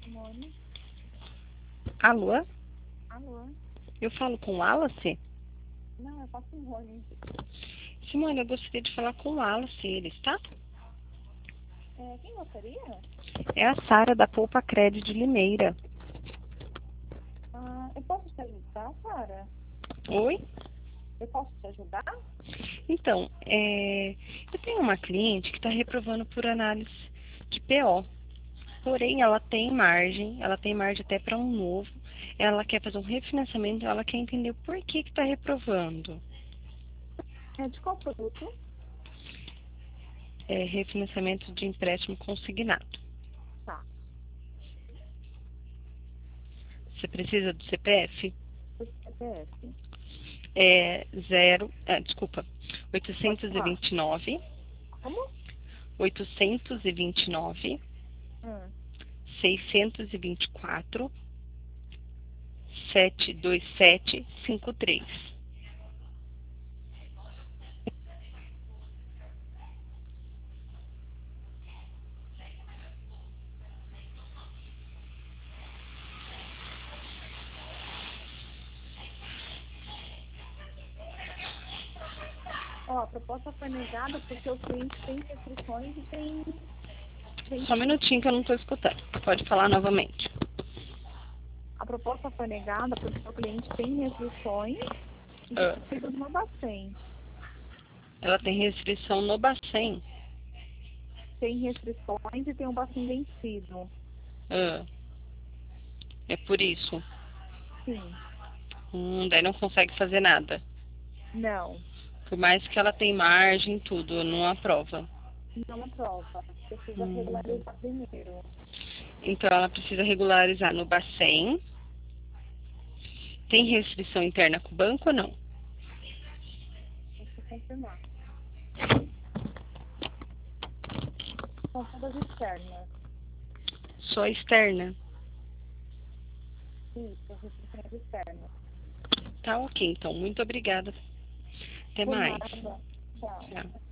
Simone. Alô? Alô? Eu falo com o Wallace? Não, eu faço Simone. Simone, eu gostaria de falar com o Wallace, ele está? Quem gostaria? É a Sara da Poupa Crédito de Limeira. Eu posso te ajudar, Sara? Oi? Eu posso te ajudar? Então, eu tenho uma cliente que está reprovando por análise de PO. Porém, ela tem margem até para um novo. Ela quer fazer um refinanciamento, ela quer entender por que está reprovando. De qual produto? É refinanciamento de empréstimo consignado. Tá. Você precisa do CPF? O CPF. É desculpa, Pode falar. 829, Como? 829, Hum. 624, 72753. A proposta foi negada porque o cliente tem restrições e tem... Só um minutinho que eu não estou escutando. Pode falar novamente. A proposta foi negada porque o cliente tem restrições e Ah, precisa no Bacen. ela tem restrição no Bacen. Tem restrições e tem um Bacen vencido. Ah, é por isso. Sim. Daí não consegue fazer nada. Não. Por mais que ela tem margem e tudo, não aprova. Não aprova. Precisa Hum. regularizar primeiro. Então ela precisa regularizar no Bacen. Tem restrição interna com o banco ou não? Deixa eu confirmar. São todas externas. Só externa. Isso, restrições externas. Tá ok, então. Muito obrigada. Até Por mais. nada. Tchau. Tchau.